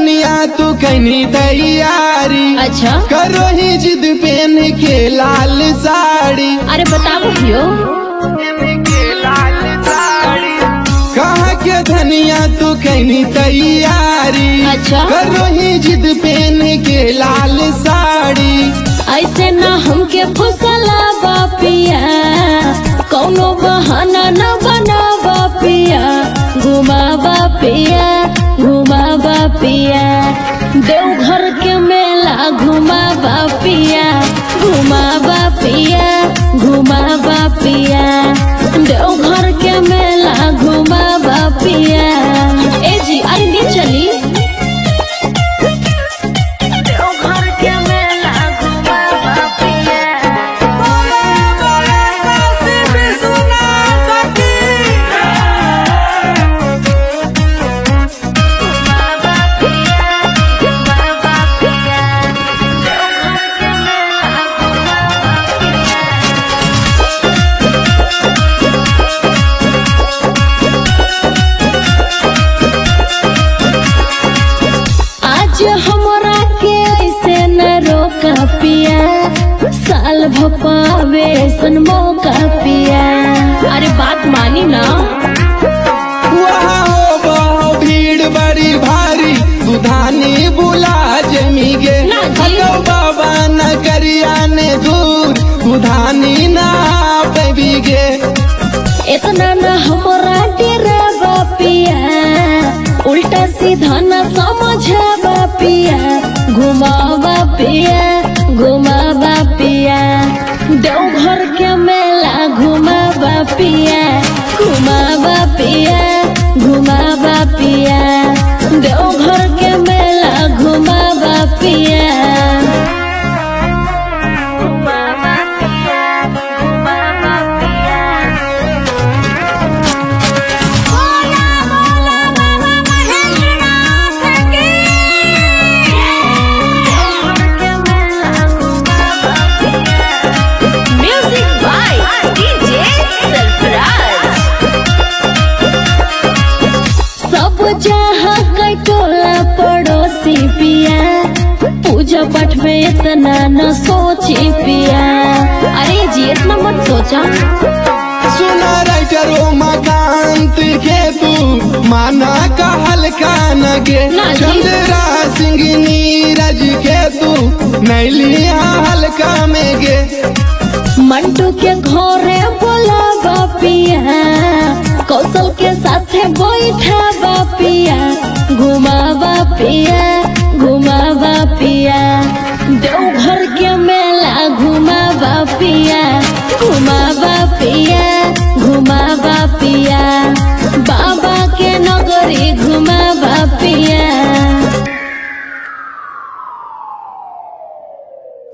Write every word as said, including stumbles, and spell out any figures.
धनिया तू कहीं तैयारी। अच्छा करो ही जिद पहन के लाल साड़ी। अरे बताओ भैया कहा के धनिया तू कहीं तैयारी। अच्छा करो ही जिद पहन के लाल साड़ी। ऐसे ना हमके फुसला बापिया, कौनो बहाना न बना बापिया। घुमा बापिया घुमा बापिया, देवघर के मेला घुमा बापिया। घुमा बापिया घुमा बापिया, देवघर के मेला घुमा बापिया। ए जी अरे नहीं चली हमरा के ऐसे न रोका पिया, साल भपावे सन मौका पिया। अरे बात मानी ना वहाँ हो बहु भीड़ बड़ी भारी, बुधानी बुला जमी गे। हेलो बाबा न करिया ने दूर, बुधानी ना पेबी गे। इतना न हमरा डेरा बापिया, उल्टा सीधा न समझा बापिया। घुमा बापिया घुमा बापिया, देवघर के मेला घुमा बापिया। घुमा बापिया घुमा बापिया, देवघर के मेला घुमा बापिया। जहाँ कटोला पड़ोसी पिया, पूजा पाठ में इतना न सोची पिया। अरे जी इतना मत सोचा। सुना राइटर उमाकांत के तू माना का हल्का न गे। चंद्रा सिंह नीरज के तू नहीं लिया हल्का में गे। मंटू के घरे बोला बापिया, कौशल के साथे बैठा बापिया। घुमा बापिया घुमा बापिया, देवघर के मेला घुमा